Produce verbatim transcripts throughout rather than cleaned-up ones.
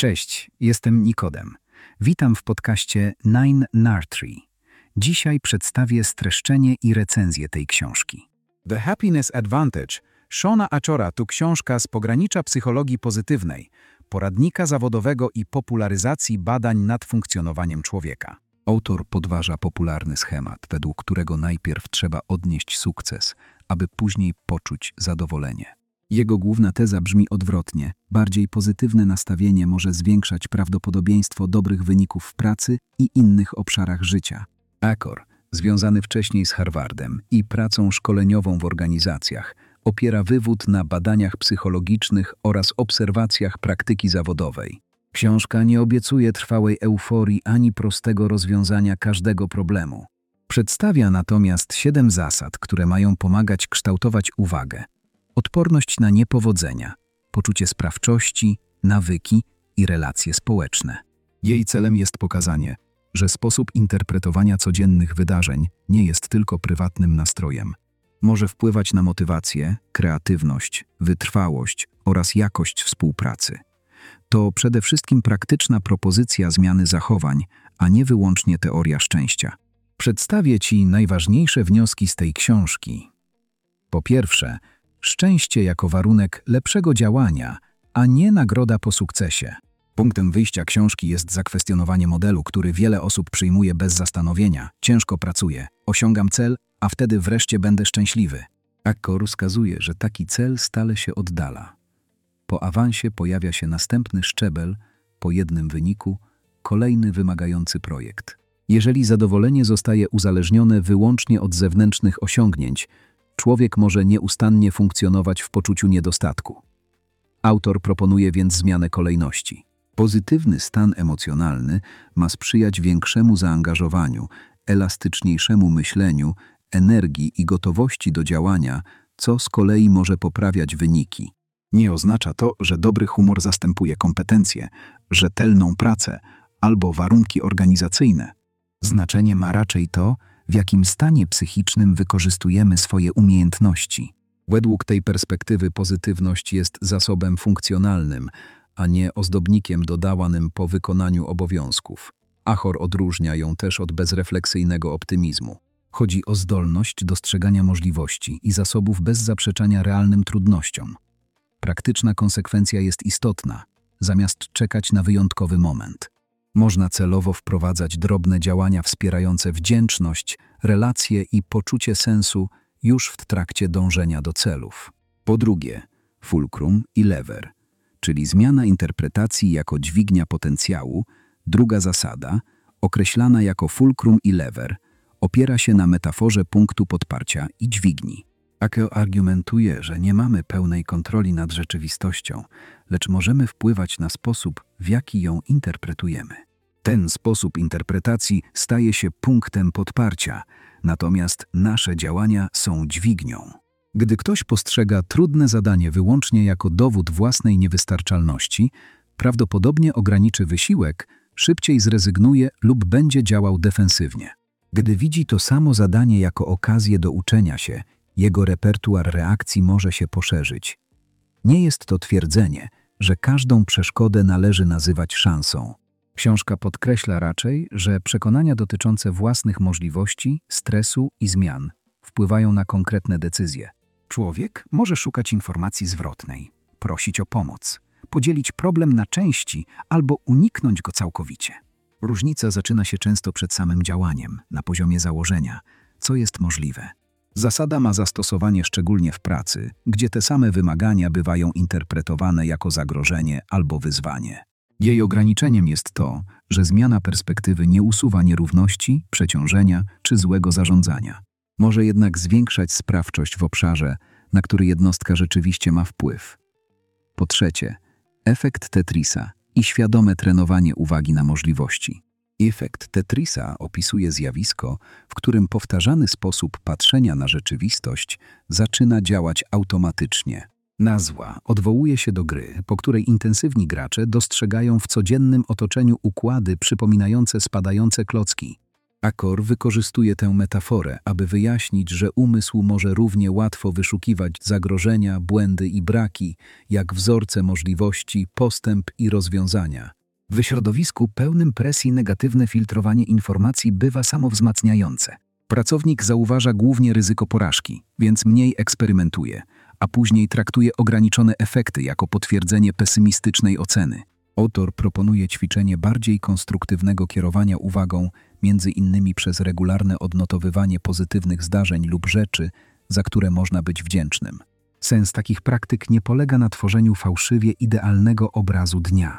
Cześć, jestem Nikodem. Witam w podcaście Nine Nartree. Dzisiaj przedstawię streszczenie i recenzję tej książki. The Happiness Advantage Shona Achora to książka z pogranicza psychologii pozytywnej, poradnika zawodowego i popularyzacji badań nad funkcjonowaniem człowieka. Autor podważa popularny schemat, według którego najpierw trzeba odnieść sukces, aby później poczuć zadowolenie. Jego główna teza brzmi odwrotnie. Bardziej pozytywne nastawienie może zwiększać prawdopodobieństwo dobrych wyników w pracy i innych obszarach życia. Achor, związany wcześniej z Harvardem i pracą szkoleniową w organizacjach, opiera wywód na badaniach psychologicznych oraz obserwacjach praktyki zawodowej. Książka nie obiecuje trwałej euforii ani prostego rozwiązania każdego problemu. Przedstawia natomiast siedem zasad, które mają pomagać kształtować uwagę, odporność na niepowodzenia, poczucie sprawczości, nawyki i relacje społeczne. Jej celem jest pokazanie, że sposób interpretowania codziennych wydarzeń nie jest tylko prywatnym nastrojem. Może wpływać na motywację, kreatywność, wytrwałość oraz jakość współpracy. To przede wszystkim praktyczna propozycja zmiany zachowań, a nie wyłącznie teoria szczęścia. Przedstawię Ci najważniejsze wnioski z tej książki. Po pierwsze, szczęście jako warunek lepszego działania, a nie nagroda po sukcesie. Punktem wyjścia książki jest zakwestionowanie modelu, który wiele osób przyjmuje bez zastanowienia. Ciężko pracuję, osiągam cel, a wtedy wreszcie będę szczęśliwy. Achor wskazuje, że taki cel stale się oddala. Po awansie pojawia się następny szczebel, po jednym wyniku kolejny wymagający projekt. Jeżeli zadowolenie zostaje uzależnione wyłącznie od zewnętrznych osiągnięć, człowiek może nieustannie funkcjonować w poczuciu niedostatku. Autor proponuje więc zmianę kolejności. Pozytywny stan emocjonalny ma sprzyjać większemu zaangażowaniu, elastyczniejszemu myśleniu, energii i gotowości do działania, co z kolei może poprawiać wyniki. Nie oznacza to, że dobry humor zastępuje kompetencje, rzetelną pracę albo warunki organizacyjne. Znaczenie ma raczej to, w jakim stanie psychicznym wykorzystujemy swoje umiejętności. Według tej perspektywy pozytywność jest zasobem funkcjonalnym, a nie ozdobnikiem dodawanym po wykonaniu obowiązków. Achor odróżnia ją też od bezrefleksyjnego optymizmu. Chodzi o zdolność dostrzegania możliwości i zasobów bez zaprzeczania realnym trudnościom. Praktyczna konsekwencja jest istotna, zamiast czekać na wyjątkowy moment. Można celowo wprowadzać drobne działania wspierające wdzięczność, relacje i poczucie sensu już w trakcie dążenia do celów. Po drugie, fulcrum i lever, czyli zmiana interpretacji jako dźwignia potencjału. Druga zasada, określana jako fulcrum i lever, opiera się na metaforze punktu podparcia i dźwigni. Achor argumentuje, że nie mamy pełnej kontroli nad rzeczywistością, lecz możemy wpływać na sposób, w jaki ją interpretujemy. Ten sposób interpretacji staje się punktem podparcia, natomiast nasze działania są dźwignią. Gdy ktoś postrzega trudne zadanie wyłącznie jako dowód własnej niewystarczalności, prawdopodobnie ograniczy wysiłek, szybciej zrezygnuje lub będzie działał defensywnie. Gdy widzi to samo zadanie jako okazję do uczenia się, jego repertuar reakcji może się poszerzyć. Nie jest to twierdzenie, że każdą przeszkodę należy nazywać szansą. Książka podkreśla raczej, że przekonania dotyczące własnych możliwości, stresu i zmian wpływają na konkretne decyzje. Człowiek może szukać informacji zwrotnej, prosić o pomoc, podzielić problem na części albo uniknąć go całkowicie. Różnica zaczyna się często przed samym działaniem, na poziomie założenia, co jest możliwe. Zasada ma zastosowanie szczególnie w pracy, gdzie te same wymagania bywają interpretowane jako zagrożenie albo wyzwanie. Jej ograniczeniem jest to, że zmiana perspektywy nie usuwa nierówności, przeciążenia czy złego zarządzania. Może jednak zwiększać sprawczość w obszarze, na który jednostka rzeczywiście ma wpływ. Po trzecie, efekt Tetrisa i świadome trenowanie uwagi na możliwości. Efekt Tetrisa opisuje zjawisko, w którym powtarzany sposób patrzenia na rzeczywistość zaczyna działać automatycznie. Nazwa odwołuje się do gry, po której intensywni gracze dostrzegają w codziennym otoczeniu układy przypominające spadające klocki. Akor wykorzystuje tę metaforę, aby wyjaśnić, że umysł może równie łatwo wyszukiwać zagrożenia, błędy i braki, jak wzorce możliwości, postęp i rozwiązania. W środowisku pełnym presji negatywne filtrowanie informacji bywa samowzmacniające. Pracownik zauważa głównie ryzyko porażki, więc mniej eksperymentuje, a później traktuje ograniczone efekty jako potwierdzenie pesymistycznej oceny. Autor proponuje ćwiczenie bardziej konstruktywnego kierowania uwagą, między innymi przez regularne odnotowywanie pozytywnych zdarzeń lub rzeczy, za które można być wdzięcznym. Sens takich praktyk nie polega na tworzeniu fałszywie idealnego obrazu dnia.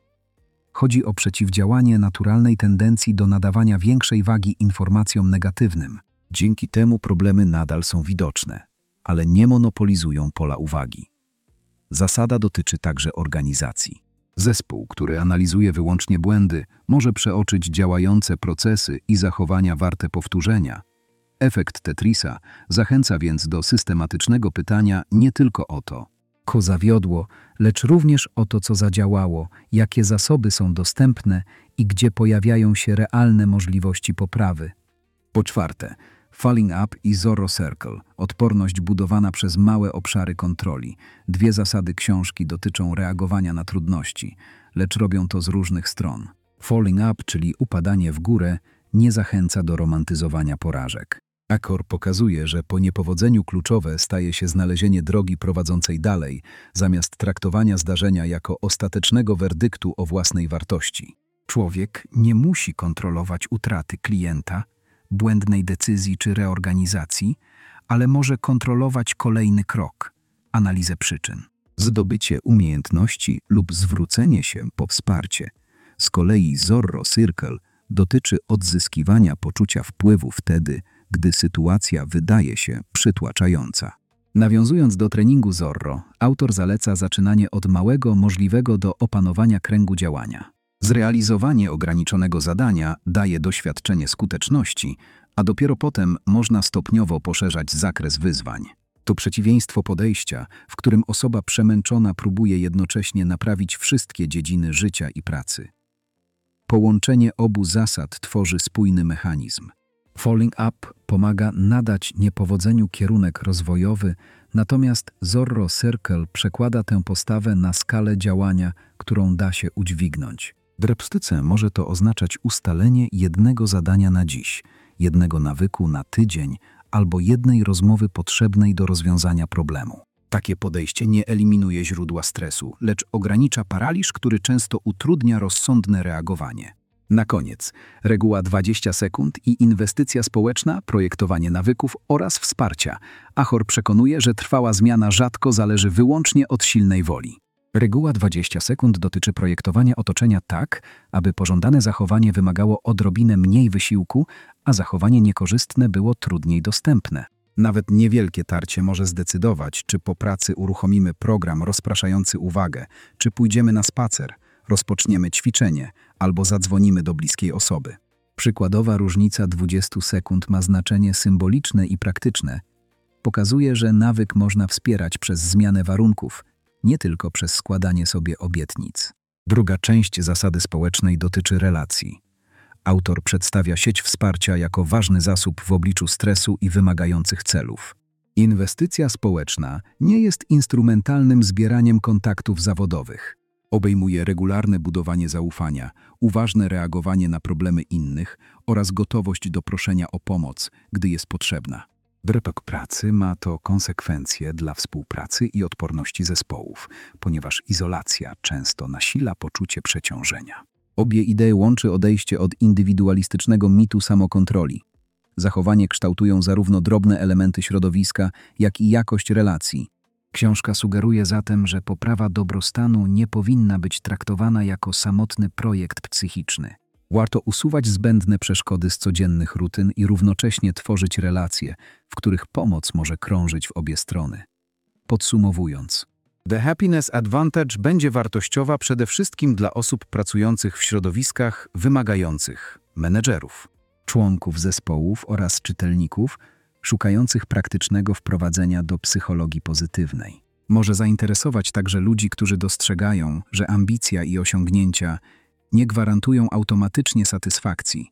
Chodzi o przeciwdziałanie naturalnej tendencji do nadawania większej wagi informacjom negatywnym. Dzięki temu problemy nadal są widoczne, ale nie monopolizują pola uwagi. Zasada dotyczy także organizacji. Zespół, który analizuje wyłącznie błędy, może przeoczyć działające procesy i zachowania warte powtórzenia. Efekt Tetrisa zachęca więc do systematycznego pytania nie tylko o to, co zawiodło, lecz również o to, co zadziałało, jakie zasoby są dostępne i gdzie pojawiają się realne możliwości poprawy. Po czwarte, Falling Up i Zorro Circle, odporność budowana przez małe obszary kontroli. Dwie zasady książki dotyczą reagowania na trudności, lecz robią to z różnych stron. Falling Up, czyli upadanie w górę, nie zachęca do romantyzowania porażek. Akor pokazuje, że po niepowodzeniu kluczowe staje się znalezienie drogi prowadzącej dalej, zamiast traktowania zdarzenia jako ostatecznego werdyktu o własnej wartości. Człowiek nie musi kontrolować utraty klienta, błędnej decyzji czy reorganizacji, ale może kontrolować kolejny krok – analizę przyczyn. Zdobycie umiejętności lub zwrócenie się po wsparcie. Z kolei Zorro Circle dotyczy odzyskiwania poczucia wpływu wtedy, gdy sytuacja wydaje się przytłaczająca. Nawiązując do treningu Zorro, autor zaleca zaczynanie od małego, możliwego do opanowania kręgu działania. Zrealizowanie ograniczonego zadania daje doświadczenie skuteczności, a dopiero potem można stopniowo poszerzać zakres wyzwań. To przeciwieństwo podejścia, w którym osoba przemęczona próbuje jednocześnie naprawić wszystkie dziedziny życia i pracy. Połączenie obu zasad tworzy spójny mechanizm. Falling Up pomaga nadać niepowodzeniu kierunek rozwojowy, natomiast Zorro Circle przekłada tę postawę na skalę działania, którą da się udźwignąć. W repstyce może to oznaczać ustalenie jednego zadania na dziś, jednego nawyku na tydzień albo jednej rozmowy potrzebnej do rozwiązania problemu. Takie podejście nie eliminuje źródła stresu, lecz ogranicza paraliż, który często utrudnia rozsądne reagowanie. Na koniec, reguła dwadzieścia sekund i inwestycja społeczna, projektowanie nawyków oraz wsparcia. Achor przekonuje, że trwała zmiana rzadko zależy wyłącznie od silnej woli. Reguła dwadzieścia sekund dotyczy projektowania otoczenia tak, aby pożądane zachowanie wymagało odrobinę mniej wysiłku, a zachowanie niekorzystne było trudniej dostępne. Nawet niewielkie tarcie może zdecydować, czy po pracy uruchomimy program rozpraszający uwagę, czy pójdziemy na spacer, rozpoczniemy ćwiczenie albo zadzwonimy do bliskiej osoby. Przykładowa różnica dwudziestu sekund ma znaczenie symboliczne i praktyczne. Pokazuje, że nawyk można wspierać przez zmianę warunków, nie tylko przez składanie sobie obietnic. Druga część zasady społecznej dotyczy relacji. Autor przedstawia sieć wsparcia jako ważny zasób w obliczu stresu i wymagających celów. Inwestycja społeczna nie jest instrumentalnym zbieraniem kontaktów zawodowych. Obejmuje regularne budowanie zaufania, uważne reagowanie na problemy innych oraz gotowość do proszenia o pomoc, gdy jest potrzebna. Drepok pracy ma to konsekwencje dla współpracy i odporności zespołów, ponieważ izolacja często nasila poczucie przeciążenia. Obie idee łączy odejście od indywidualistycznego mitu samokontroli. Zachowanie kształtują zarówno drobne elementy środowiska, jak i jakość relacji. Książka sugeruje zatem, że poprawa dobrostanu nie powinna być traktowana jako samotny projekt psychiczny. Warto usuwać zbędne przeszkody z codziennych rutyn i równocześnie tworzyć relacje, w których pomoc może krążyć w obie strony. Podsumowując, The Happiness Advantage będzie wartościowa przede wszystkim dla osób pracujących w środowiskach wymagających, menedżerów, członków zespołów oraz czytelników szukających praktycznego wprowadzenia do psychologii pozytywnej. Może zainteresować także ludzi, którzy dostrzegają, że ambicja i osiągnięcia nie gwarantują automatycznie satysfakcji,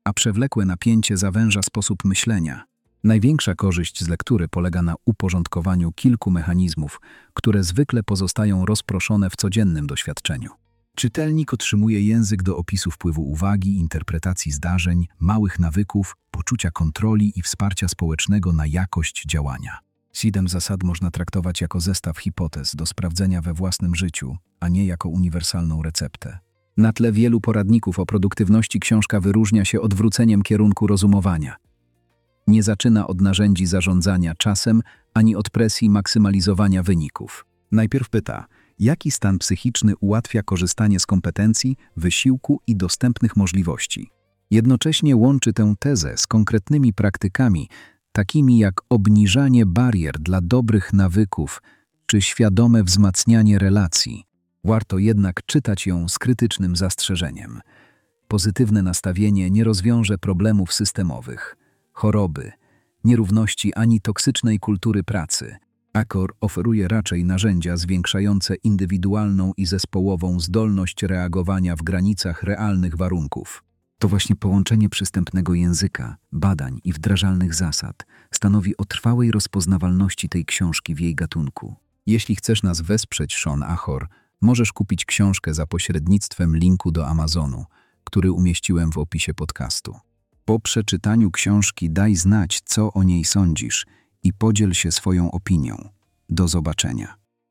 a przewlekłe napięcie zawęża sposób myślenia. Największa korzyść z lektury polega na uporządkowaniu kilku mechanizmów, które zwykle pozostają rozproszone w codziennym doświadczeniu. Czytelnik otrzymuje język do opisu wpływu uwagi, interpretacji zdarzeń, małych nawyków, poczucia kontroli i wsparcia społecznego na jakość działania. Siedem zasad można traktować jako zestaw hipotez do sprawdzenia we własnym życiu, a nie jako uniwersalną receptę. Na tle wielu poradników o produktywności książka wyróżnia się odwróceniem kierunku rozumowania. Nie zaczyna od narzędzi zarządzania czasem, ani od presji maksymalizowania wyników. Najpierw pyta, jaki stan psychiczny ułatwia korzystanie z kompetencji, wysiłku i dostępnych możliwości. Jednocześnie łączy tę tezę z konkretnymi praktykami, takimi jak obniżanie barier dla dobrych nawyków czy świadome wzmacnianie relacji. Warto jednak czytać ją z krytycznym zastrzeżeniem. Pozytywne nastawienie nie rozwiąże problemów systemowych, choroby, nierówności ani toksycznej kultury pracy. Achor oferuje raczej narzędzia zwiększające indywidualną i zespołową zdolność reagowania w granicach realnych warunków. To właśnie połączenie przystępnego języka, badań i wdrażalnych zasad stanowi o trwałej rozpoznawalności tej książki w jej gatunku. Jeśli chcesz nas wesprzeć, Sean Achor, możesz kupić książkę za pośrednictwem linku do Amazonu, który umieściłem w opisie podcastu. Po przeczytaniu książki daj znać, co o niej sądzisz i podziel się swoją opinią. Do zobaczenia.